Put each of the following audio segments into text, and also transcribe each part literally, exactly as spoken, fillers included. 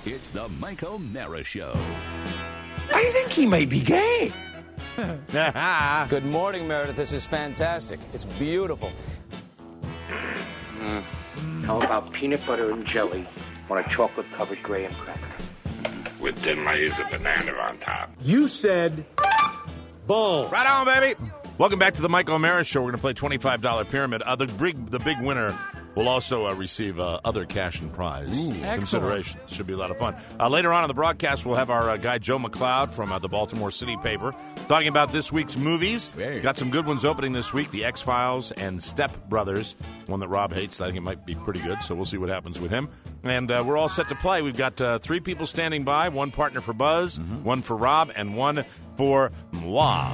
It's the Mike O'Mara Show. I think he may be gay. Good morning, Meredith. This is fantastic. It's beautiful. Mm. How about peanut butter and jelly on a chocolate-covered graham cracker? With ten layers of banana on top. You said balls. Right on, baby. Welcome back to the Mike O'Mara Show. We're going to play twenty-five dollar Pyramid. Uh, the, big, the big winner will also uh, receive uh, other cash and prize considerations. Should be a lot of fun. Uh, later on in the broadcast, we'll have our uh, guy Joe McLeod from uh, the Baltimore City paper talking about this week's movies. Got some good ones opening this week. The X-Files and Step Brothers, one that Rob hates. I think it might be pretty good, so we'll see what happens with him. And uh, we're all set to play. We've got uh, three people standing by, one partner for Buzz, mm-hmm. one for Rob, and one for moi.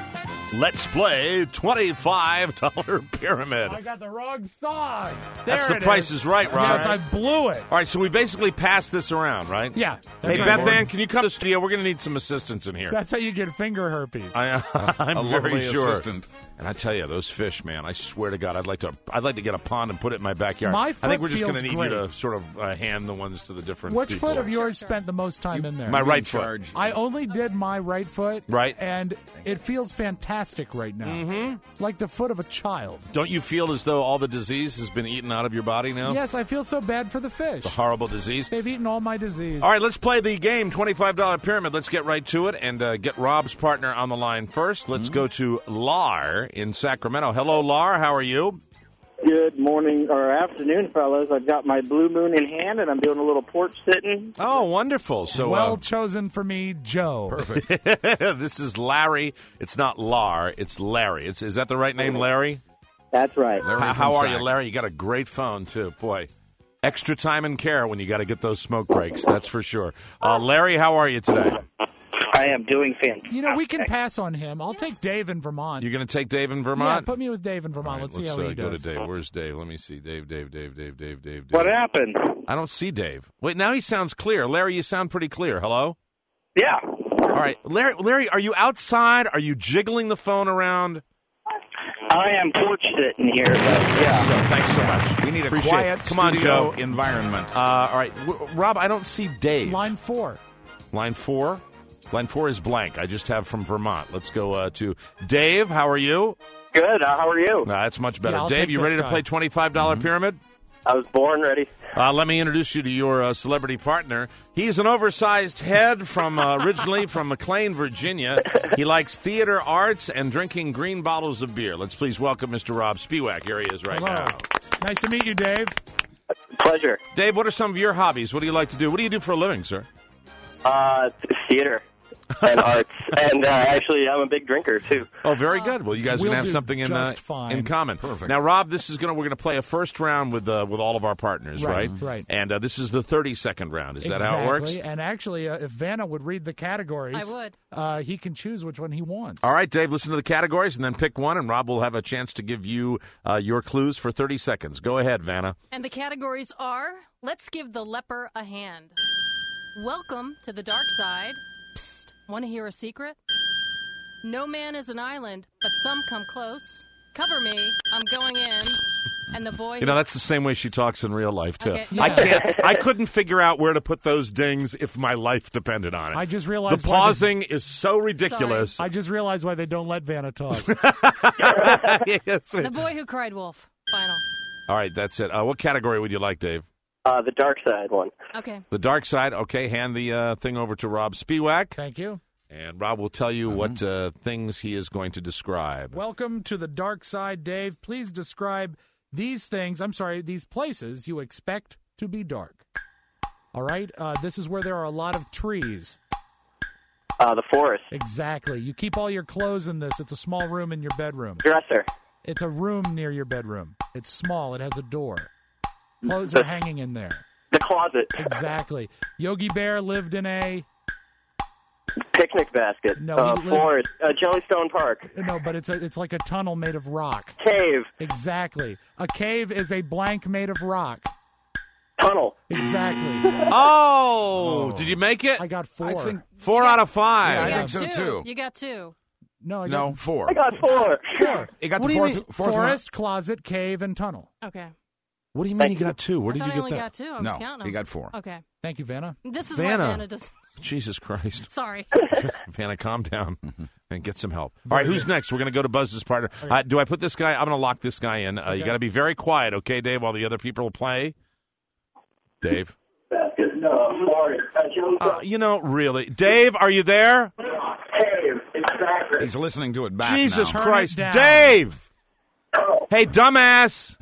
Let's play twenty-five dollar Pyramid. I got the wrong song. That's there the Price is Right, Rob. Yes, I blew it. All right, so we basically passed this around, right? Yeah. Hey, right. Beth Ann, can you come to the studio? We're going to need some assistance in here. That's how you get finger herpes. I, I'm a very lovely sure. assistant. And I tell you, those fish, man, I swear to God, I'd like to I'd like to get a pond and put it in my backyard. My I think we're just going to need great. you to sort of uh, hand the ones to the different Which people. foot of yours spent the most time in there? My right foot. I only did my right foot. Right. And it feels fantastic right now. Mm-hmm. Like the foot of a child. Don't you feel as though all the disease has been eaten out of your body now? Yes, I feel so bad for the fish. The horrible disease. They've eaten all my disease. All right, let's play the game, twenty-five dollar Pyramid. Let's get right to it and uh, get Rob's partner on the line first. Let's mm-hmm. go to Lar in Sacramento. Hello, Lar. How are you? Good morning or afternoon, fellas. I've got my Blue Moon in hand, and I'm doing a little porch sitting. Oh, wonderful. So Well uh, chosen for me, Joe. Perfect. This is Larry. It's not Lar. It's Larry. It's, is that the right name, Larry? That's right. How, how are you, Larry? You got a great phone, too. Boy, extra time and care when you got to get those smoke breaks. That's for sure. Uh, Larry, how are you today? I am doing fantastic. You know, we can pass on him. I'll take Dave in Vermont. You're going to take Dave in Yeah, Vermont? put me with Dave in Vermont. Right, let's, let's see how uh, he go does. to Dave. Where's Dave? Let me see. Dave, Dave, Dave, Dave, Dave, Dave, Dave. What happened? I don't see Dave. Wait, now he sounds clear. Larry, you sound pretty clear. Hello? Yeah. All right. Larry, Larry, are you outside? Are you jiggling the phone around? I am porch sitting here. But yeah. So, thanks so much. We need a Appreciate quiet it. Come on, studio Joe. environment. Uh, all right. W- Rob, I don't see Dave. Line four. Line four? Line four is blank. I just have from Vermont. Let's go uh, to Dave. How are you? Good. Uh, how are you? Nah, that's much better. Yeah, I'll Dave, take you this ready to guy. play twenty-five dollar Mm-hmm. Pyramid? I was born ready. Uh, let me introduce you to your uh, celebrity partner. He's an oversized head from uh, originally from McLean, Virginia. He likes theater arts and drinking green bottles of beer. Let's please welcome Mister Rob Spiewak. Here he is right Hello. now. Nice to meet you, Dave. Pleasure. Dave, what are some of your hobbies? What do you like to do? What do you do for a living, sir? Uh, theater and arts. And uh, actually, I'm a big drinker, too. Oh, very good. Well, you guys are We'll going to have do something in uh, just fine. in common. Perfect. Now, Rob, this is going to we're going to play a first round with uh, with all of our partners, right? Right, right. And uh, this is the thirty second round. Is that exactly. how it works? And actually, uh, if Vanna would read the categories, I would. Uh, he can choose which one he wants. All right, Dave, listen to the categories and then pick one, and Rob will have a chance to give you uh, your clues for thirty seconds. Go ahead, Vanna. And the categories are, let's give the leper a hand. Welcome to the dark side. Psst, want to hear a secret? No man is an island, but some come close. Cover me, I'm going in. And the boy... You know, that's the same way she talks in real life, too. Okay. I Yeah. can't. I couldn't figure out where to put those dings if my life depended on it. I just realized the why pausing is so ridiculous. I just realized why they don't let Vanna talk. Yes. The boy who cried wolf. Final. All right, that's it. Uh, what category would you like, Dave? Uh, the dark side one. Okay. The dark side. Okay, hand the uh, thing over to Rob Spiewak, Thank you. and Rob will tell you what uh, things he is going to describe. Welcome to the dark side, Dave. Please describe these things, I'm sorry, these places you expect to be dark. All right? Uh, this is where there are a lot of trees. Uh, the forest. Exactly. You keep all your clothes in this. It's a small room in your bedroom. Dresser. It's a room near your bedroom. It's small. It has a door. Clothes are hanging in there. The closet. Exactly. Yogi Bear lived in a... Picnic basket. No, uh, he lived- forest. Uh, Jellystone Park. No, but it's a, it's like a tunnel made of rock. Cave. Exactly. A cave is a blank made of rock. Tunnel. Exactly. Oh, did you make it? I got four. I think Four out of five. Yeah, I You got think so, two. too. You got two. no, I no got four. I got four. four. It got What the do you fourth, mean? fourth one. Forest, closet, cave, and tunnel. Okay. What do you mean Thank you got two? Where I did thought you I get only that? got two. I was No, counting he them. got four. Okay. Thank you, Vanna. This is Vanna. what Vanna does. Jesus Christ. Sorry. Vanna, calm down and get some help. All right, who's next? We're going to go to Buzz's partner. Uh, do I put this guy? I'm going to lock this guy in. Uh, Okay. You got to be very quiet, okay, Dave, while the other people play? Dave? No, sorry. Uh, you know, really. Dave, are you there? He's listening to it back Jesus now. Turn it Christ. down. Dave! Hey, dumbass!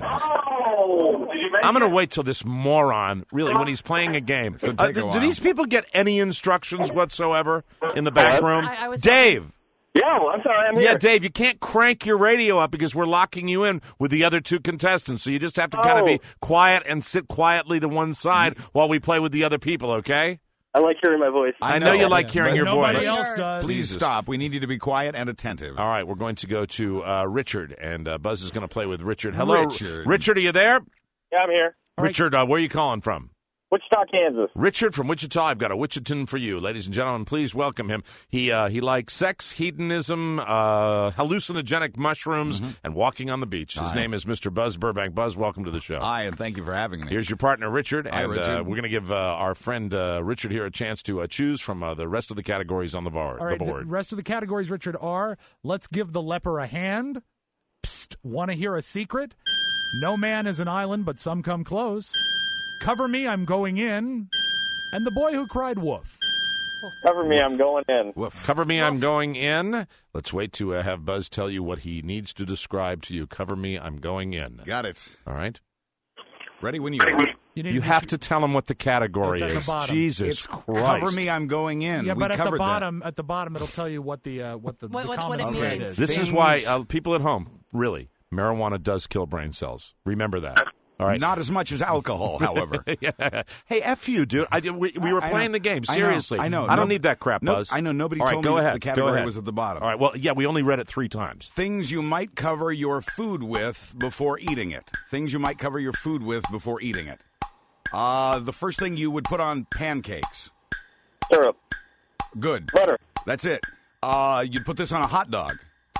Oh, did you make I'm going to wait till this moron, really, when he's playing a game. Could Uh, take a do, do while. these people get any instructions whatsoever in the back room? I- I was- Dave! Yeah, well, I'm sorry. I'm Yeah, here. Dave, you can't crank your radio up because we're locking you in with the other two contestants. So you just have to kind of Oh. be quiet and sit quietly to one side while we play with the other people, okay? I like hearing my voice. I, know, you like Yeah, hearing but your nobody voice. else does. Please Jesus. stop. We need you to be quiet and attentive. All right, we're going to go to uh, Richard, and uh, Buzz is going to play with Richard. Hello, Richard. Richard, are you there? Yeah, I'm here. All right. Richard, uh, where are you calling from? Wichita, Kansas. Richard from Wichita. I've got a Wichitan for you, ladies and gentlemen. Please welcome him. He uh, he likes sex, hedonism, uh, hallucinogenic mushrooms, and walking on the beach. His Hi. name is Mister Buzz Burbank. Buzz, welcome to the show. Hi, and thank you for having me. Here's your partner, Richard, Hi, and Uh, Richard. we're going to give uh, our friend uh, Richard here a chance to uh, choose from uh, the rest of the categories on the, bar- All right, the the board. rest of the categories, Richard, are let's give the leper a hand. Psst, want to hear a secret? No man is an island, but some come close. Cover me, I'm going in. And the boy who cried woof. Cover me, I'm going in. Woof. Cover me, I'm going in. Let's wait to uh, have Buzz tell you what he needs to describe to you. Cover me, I'm going in. Got it. All right? Ready when you are. You, need You be have sure- to tell him what the category It's at the is. bottom. Jesus It's Christ. cover me, I'm going in. Yeah, we but at the covered bottom, at the bottom, it'll tell you what the uh, what the, What- the what- common what it thread means. is. This is Things- why uh, people at home, really, marijuana does kill brain cells. Remember that. All that. right. Not as much as alcohol, however. Yeah. Hey, F you, dude. I, we, we were I- I playing know. the game. I know. Seriously. I know. I don't No- need that crap, no, Buzz. I know. Nobody All right, told go me ahead. the Go category ahead. was at the bottom. All right. Well, yeah, we only read it three times. Things you might cover your food with before eating it. Things you might cover your food with before eating it. Uh, the first thing you would put on pancakes. Syrup. Good. Butter. That's it. Uh, you'd put this on a hot dog.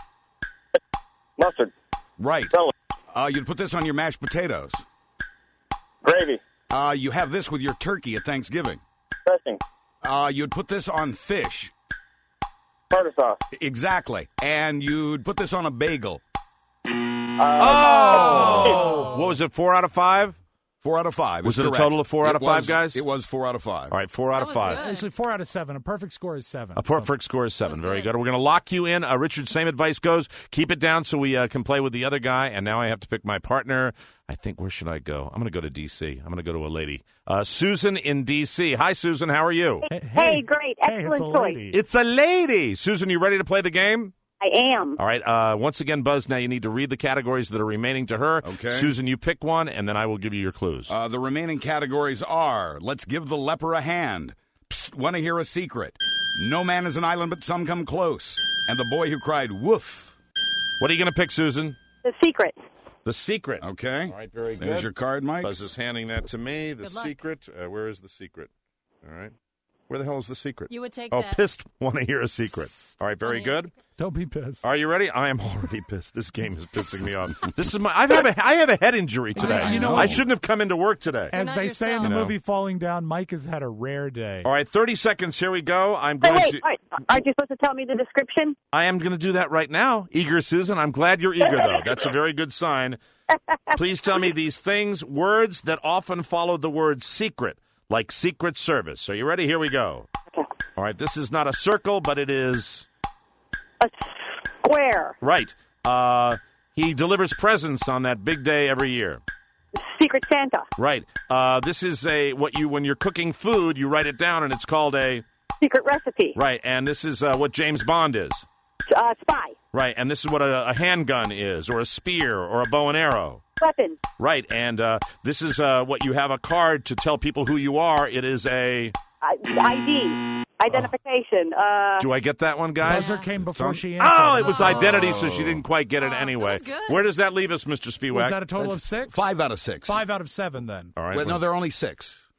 Mustard. Right. Celery. Uh, you'd put this on your mashed potatoes. Gravy. Uh, you have this with your turkey at Thanksgiving. Dressing. Uh, you'd put this on fish. Tartar sauce. Exactly. And you'd put this on a bagel. Oh! What was it, four out of five? Four out of five. Was is it a correct. total of four out It of five, was- guys? It was four out of five. All right, four out That of was five. good. Actually, four out of seven. A perfect score is seven. A perfect score is seven. That's Very good. good. We're going to lock you in. Uh, Richard, same advice goes. Keep it down so we uh, can play with the other guy. And now I have to pick my partner. I think, where should I go? I'm going to go to D C. I'm going to go to a lady. Uh, Susan in D C. Hi, Susan. How are you? Hey, Hey, great. hey, Excellent it's a choice. lady. It's a lady. Susan, you ready to play the game? I am. All right. Uh, once again, Buzz, now you need to read the categories that are remaining to her. Okay. Susan, you pick one, and then I will give you your clues. Uh, the remaining categories are Let's Give the Leper a Hand. Psst, Want to Hear a Secret. No Man is an Island, but Some Come Close. And The Boy Who Cried Woof. What are you going to pick, Susan? The Secret. The Secret. Okay. All right, very good. There's your card, Mike. Buzz is handing that to me. The Good luck. Secret. Uh, where is the Secret? All right. Where the hell is the Secret? You would take Oh, that. pissed. Want to hear a secret. All right, very Wanna hear a good. Don't be pissed. Are you ready? I am already pissed. This game is pissing me off. This is my. I've have a. I have a head injury today. I know. I shouldn't have come into work today. As not they say in the yourself. movie Falling Down, Mike has had a rare day. All right, thirty seconds. Here we go. I'm Wait, going wait. to. All right. Aren't you supposed to tell me the description? I am going to do that right now. Eager, Susan. I'm glad you're eager, though. That's a very good sign. Please tell me these things, words that often follow the word secret, like Secret Service. Are you ready? Here we go. All right, this is not a circle, but it is. A square. Right. Uh, he delivers presents on that big day every year. Secret Santa. Right. Uh, this is a what you when you're cooking food, you write it down, and it's called a. Secret recipe. Right. And this is uh, what James Bond is. Uh, spy. Right. And this is what a, a handgun is, or a spear, or a bow and arrow. Weapon. Right. And uh, this is uh, what you have a card to tell people who you are. It is a. Uh, I D. Identification. Uh, Do I get that one, guys? Buzzer came before she answered. Oh, it was Oh. identity, so she didn't quite get it Oh, that anyway. was good. Where does that leave us, Mister Spiewak? Was that a total of six? Five out of six. Five out of seven, then. All right. Well, no, well, there are only six.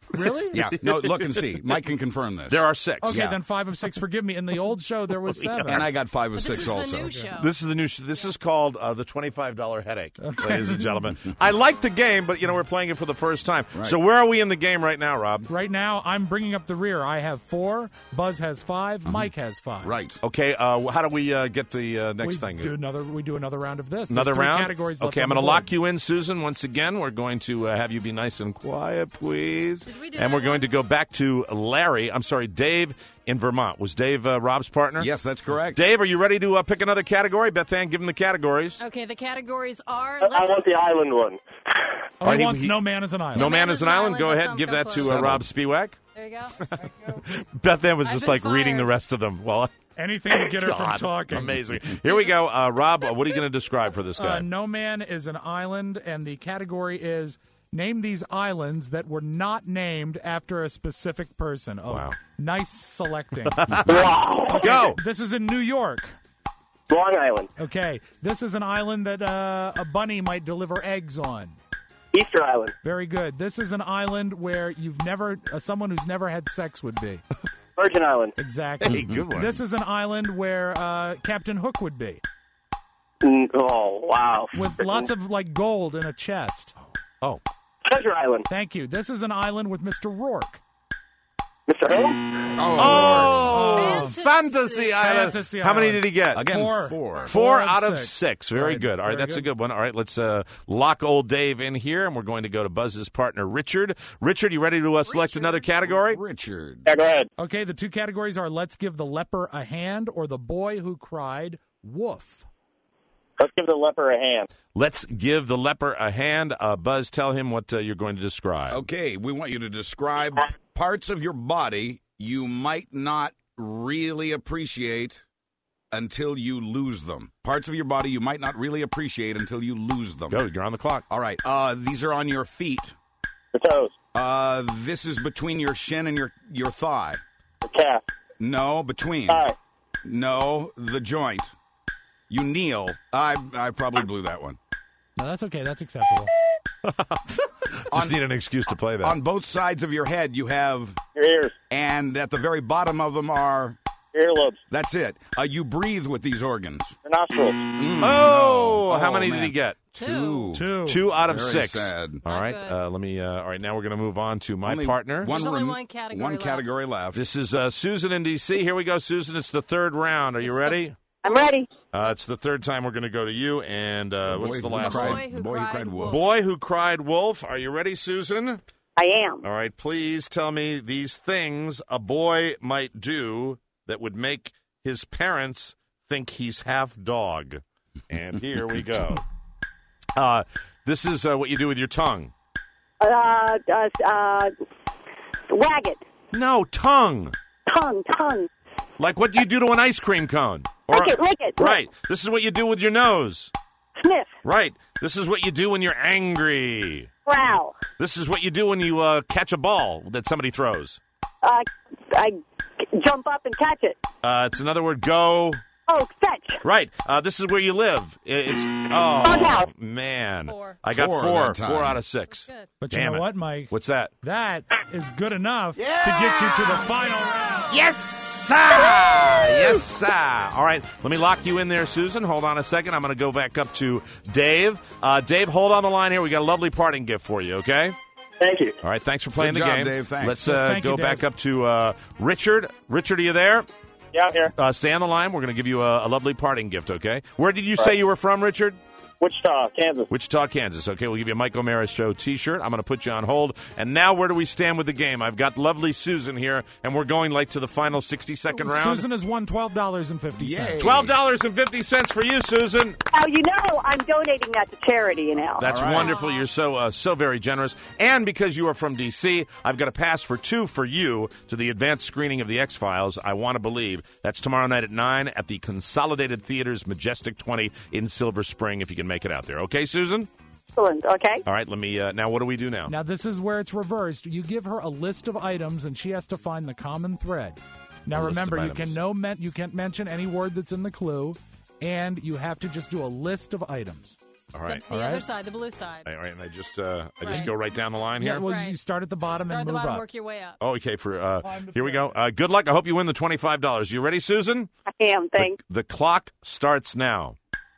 Really? Yeah. No, look and see. Mike can confirm this. There are six. Okay, Yeah. then five of six. Forgive me. In the old show, there was seven. And I got five of But six this is also. the new show. This is the new. Sh- this is called uh, the twenty-five dollar headache, ladies and gentlemen. I like the game, but you know we're playing it for the first time. Right. So where are we in the game right now, Rob? Right now, I'm bringing up the rear. I have four. Buzz has five. Uh-huh. Mike has five. Right. Okay. Uh, how do we uh, get the uh, next we thing? Do another. We do another round of this. Another There's three round? Categories left Okay, I'm on going to the lock board. you in, Susan, once again. We're going to uh, have you be nice and quiet, please. Did we do and that we're going one? to go back to Larry. I'm sorry, Dave in Vermont. Was Dave uh, Rob's partner? Yes, that's correct. Dave, are you ready to uh, pick another category? Beth Ann, give him the categories. Okay, the categories are. I Let's, want the island one. Oh, All right, he he- wants he- No Man is an Island. No Man is an Island. Go but ahead, some give come that to close. uh, Rob Spiewak. There you go. Beth Ann was I've just been like reading the fired. rest of them. Well, Anything to get her from God, talking. amazing. Here we go. Uh, Rob, what are you going to describe for this guy? Uh, no Man is an Island, and the category is name these islands that were not named after a specific person. Oh, Wow. nice selecting. Wow. Go. This is in New York. Long Island. Okay, this is an island that uh, a bunny might deliver eggs on. Easter Island. Very good. This is an island where you've never, uh, someone who's never had sex would be. Virgin Island. Exactly. Hey, good one. This is an island where uh, Captain Hook would be, Mm, Oh, wow. with lots of like gold in a chest. Oh, Treasure Island. Thank you. This is an island with Mister Rourke. Mister Holmes. oh, Fantasy. Fantasy Island. Fantasy How many Island. did he get? Again, Four. four. Four, Four of out of six. six. Very Right. good. All right, Very that's a good. good one. All right, let's uh, lock old Dave in here, and we're going to go to Buzz's partner, Richard. Richard, you ready to uh, select Richard. another category? Richard. Yeah, go ahead. Okay, the two categories are Let's Give the Leper a Hand or The Boy Who Cried Woof. Let's give the leper a hand. Let's give the leper a hand. Uh, Buzz, tell him what uh, you're going to describe. Okay, we want you to describe parts of your body you might not really appreciate until you lose them. Parts of your body you might not really appreciate until you lose them. Go, you're on the clock. All right. Uh, these are on your feet. The toes. Uh, this is between your shin and your, your thigh. The calf. No, between. Thigh. No, the joint. You kneel. I I probably blew that one. No, that's okay. That's acceptable. Just need an excuse to play that. On both sides of your head, you have, Your ears. and at the very bottom of them are, Your earlobes. that's it. Uh, you breathe with these organs. Your nostrils. Mm, oh, no. how Oh, many did man. he get? Two. Two. Two out of Very six. sad. All Not right. good. Uh, let me. Uh, all right. Now we're going to move on to my Only partner. One There's only rem- one category One left. category left. This is uh, Susan in D C. Here we go, Susan. It's the third round. Are you It's the- ready? I'm ready. Uh, it's the third time we're going to go to you. And uh, The what's boy the who last cried- one? Boy Who The boy who Cried cried wolf. Wolf. Boy Who Cried Wolf. Are you ready, Susan? I am. All right. Please tell me these things a boy might do that would make his parents think he's half dog. And here we go. Uh, this is uh, what you do with your tongue. Uh, uh, uh, wag it. No, tongue. Tongue, tongue. Like what do you do to an ice cream cone? Lick it, lick it. Right. This is what you do with your nose. Sniff. Right. This is what you do when you're angry. Growl. This is what you do when you uh, catch a ball that somebody throws. Uh, I jump up and catch it. Uh, it's another word. Go. Oh, fetch. Right. Uh, this is where you live. I- It's oh Doghouse. man. Four. I got Four four. that time. Four out of six. Good. But Damn you know it. what, Mike? What's that? That is good enough to get you to the final round. Yes, sir. Yes, sir. All right. Let me lock you in there, Susan. Hold on a second. I'm going to go back up to Dave. Uh, Dave, hold on the line here. We got a lovely parting gift for you. Okay. Thank you. All right. Thanks for playing Good the job, game, Dave. Thanks. Let's Yes, uh, thank go you, Dave. back up to uh, Richard. Richard, are you there? Yeah, I'm here. Uh, stay on the line. We're going to give you a, a lovely parting gift, okay? Where did you say you were from, Richard? Wichita, Kansas. Wichita, Kansas. Okay, we'll give you a Mike O'Mara Show T-shirt. I'm going to put you on hold. And now where do we stand with the game? I've got lovely Susan here, and we're going like to the final sixty-second round. Susan has won twelve dollars and fifty cents. twelve dollars and fifty cents for you, Susan. Now, you know I'm donating that to charity, you know. That's All right. wonderful. You're so uh, so very generous. And because you are from D C, I've got a pass for two for you to the advanced screening of The X-Files, I Want to Believe. That's tomorrow night at nine at the Consolidated Theaters Majestic twenty in Silver Spring, if you can make it out there. Okay, Susan? Excellent, okay? All right, let me, uh, now what do we do now? Now, this is where it's reversed. You give her a list of items, and she has to find the common thread. Now, A list remember, of you can items. no men- you can't mention any word that's in the clue, and you have to just do a list of items. All right. The, the All other right. side, the blue side. All right, and I just uh, I just Right. go right down the line Yeah, here. well, Right. you start at the bottom Start at and the move bottom, up. work your way up. Oh, okay. For uh, Climb to here we go. play. Uh, good luck. I hope you win the twenty-five dollars. You ready, Susan? I am, The, thanks. the clock starts now.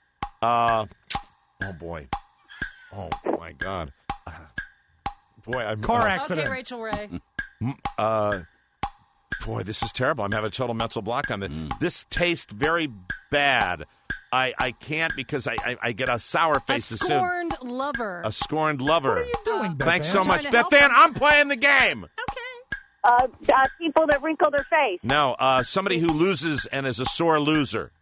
Uh, oh boy. Oh my God. Uh, boy, I'm Car uh, accident. Okay, Rachel Ray. Uh, boy, this is terrible. I'm having a total mental block on this. This tastes very bad. I, I can't because I, I, I get a sour A face as soon. scorned lover. A scorned lover. What are you doing, Beth Thanks Ann? so I'm much, trying to Beth help Ann. him. I'm playing the game. Uh, uh, people that wrinkle their face. No, uh, somebody who loses and is a sore loser.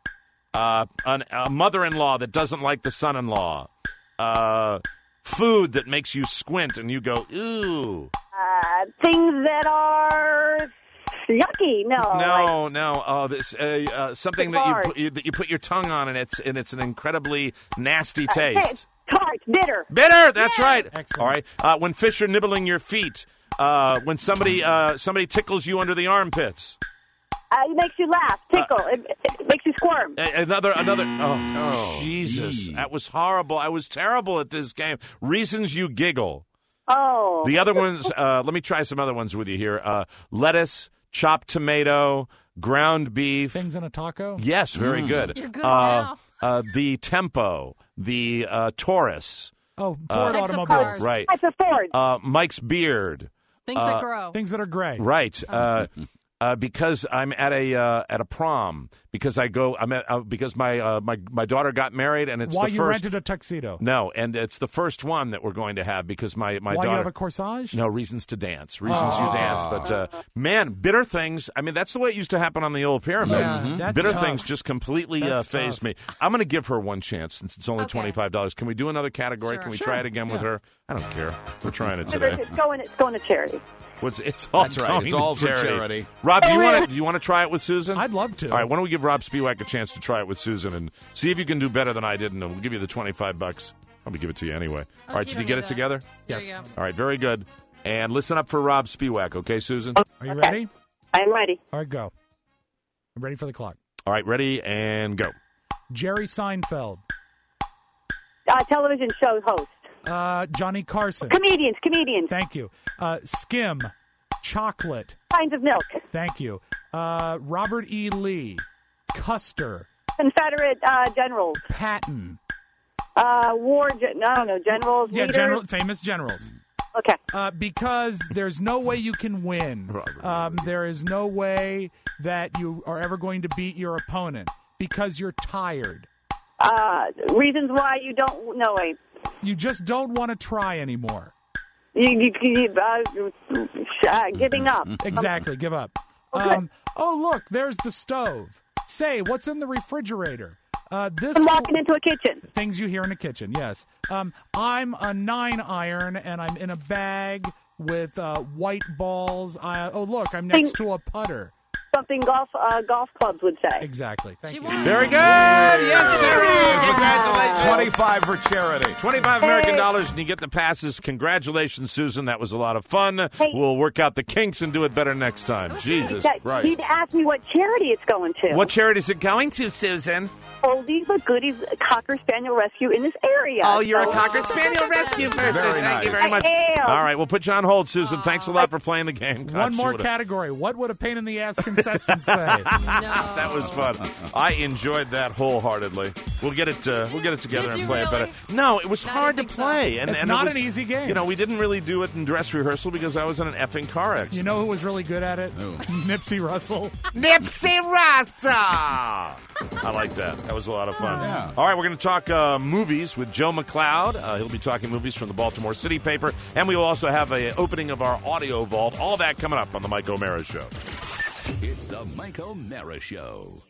Uh, an, a mother-in-law that doesn't like the son-in-law. Uh, food that makes you squint and you go, ooh. Uh, things that are yucky. No. like- No, no. Oh, this uh, uh, something that you, Hard. put, you that you put your tongue on and it's and it's an incredibly nasty Uh, taste. tart, bitter. Bitter. That's right. Excellent. All right. Uh, when fish are nibbling your feet. Uh, when somebody uh, somebody tickles you under the armpits. Uh, it makes you laugh, tickle. It, it makes you squirm. A- Another, another. Oh, Oh, Jesus! gee. That was horrible. I was terrible at this game. Reasons you giggle. Oh. The other ones. Uh, let me try some other ones with you here. Uh, lettuce, chopped tomato, ground beef. Things in a taco? Yes, very good. You're good uh, now. Uh, the Tempo, the uh, Taurus, Oh, Ford Types of automobiles. cars. right? Types of Ford. Uh, Mike's beard, Things uh, that grow. Things that are gray. right? Uh, uh, because I'm at a uh, at a prom. Because I go. I'm at uh, because my uh, my my daughter got married and it's Why the you first. rented a tuxedo? No, and it's the first one that we're going to have because my my Why daughter. you have a corsage? No, reasons to dance. Reasons Oh. you dance. But, uh, man, bitter things. I mean, that's the way it used to happen on the old pyramid. Yeah, Mhm. that's bitter tough. things just completely uh, That's phased tough. me. I'm going to give her one chance since it's only Okay. twenty-five dollars. Can we do another category? Sure. Can we Sure. try it again with Yeah. her? I don't care. We're trying it It's today. going, it's going to charity. What's, it's all That's right. going It's all to for charity. charity. Rob, do you want to do you want to try it with Susan? I'd love to. All right, why don't we give Rob Spiewak a chance to try it with Susan and see if you can do better than I did, and we'll give you the twenty-five bucks. Probably give it to you anyway. Oh, All right, you did you don't get need it that. together? There Yes. you go. All right, very good. And listen up for Rob Spiewak, okay, Susan? Are you Okay. ready? I am ready. All right, go. I'm ready for the clock. All right, ready and go. Jerry Seinfeld. Uh, television show host. Uh, Johnny Carson. Comedians, comedians. Thank you. Uh, Skim. Chocolate. Kinds of milk. Thank you. Uh, Robert E. Lee. Custer. Confederate uh, generals. Patton. Uh, war, gen- I don't know, generals, Yeah, leaders. general, famous generals. Okay. Uh, because there's no way you can win. Um, there is no way that you are ever going to beat your opponent because you're tired. Uh, reasons why you don't, no, wait. You just don't want to try anymore. You, you, you uh, uh, giving up. Exactly. Give up. Okay. Um, oh, look, there's the stove. Say, what's in the refrigerator? Uh, this I'm walking into a kitchen. things you hear in the kitchen. Yes. Um, I'm a nine iron, and I'm in a bag with uh, white balls. I, oh, look, I'm next to a putter. Something golf uh, golf clubs would say. Exactly. Thank She you. won. Very good. Yes, there it is. Congratulations. twenty-five for charity. twenty-five American dollars, and you get the passes. Congratulations, Susan. That was a lot of fun. Hey. We'll work out the kinks and do it better next time. Jesus That- Christ. He'd ask me what charity it's going to. What charity is it going to, Susan? Oldies but goodies Cocker Spaniel Rescue in this area. Oh, you're a So- Cocker Spaniel rescue person. Very Thank you nice. very much. I am. All right, we'll put you on hold, Susan. Thanks a lot for playing the game. God, One she more would've- category. What would a pain in the ass contestant say? That was fun. I enjoyed that wholeheartedly. We'll get it. Uh, we'll get it together Did and you play it really? better. No, it was I hard to didn't think so. play, and It's and it not was- an easy game. You know, we didn't really do it in dress rehearsal because I was in an effing car accident. You know who was really good at it? Nipsey Russell. Nipsey Russell. I like that. That was a lot of fun. Yeah. All right, we're going to talk uh, movies with Joe McLeod. Uh, he'll be talking movies from the Baltimore City paper, and we will also have a opening of our audio vault. All that coming up on the Mike O'Mara Show. It's the Mike O'Mara Show.